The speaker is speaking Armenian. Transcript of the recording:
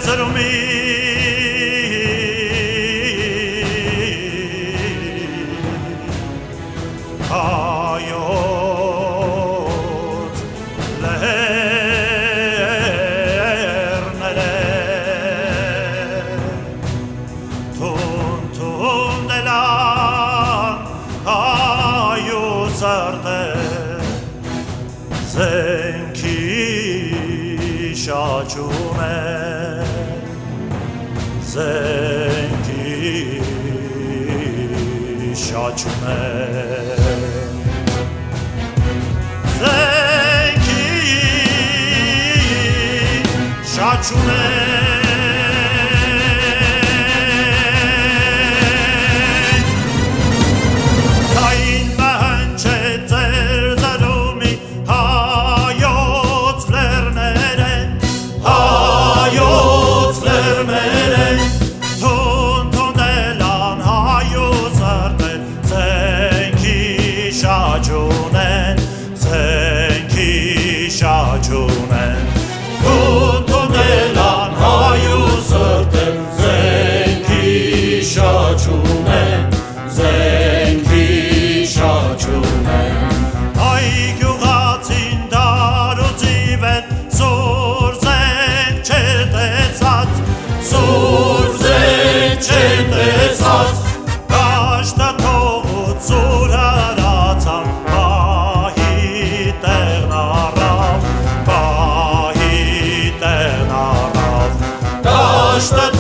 զրումի հայոց լերները թուն դելան հայոց արտը զենքի շաչում է զենքի շաչում է զենքի շաչում է շաչունեն թունելան հայոց արտեր զենքի շաչունեն զենքի շաչունեն հայ գյուղացին դարոծի վեր զոր զենք չտեսած զոր զենք չտեսած դաշտը թողոց զոր հարացան Что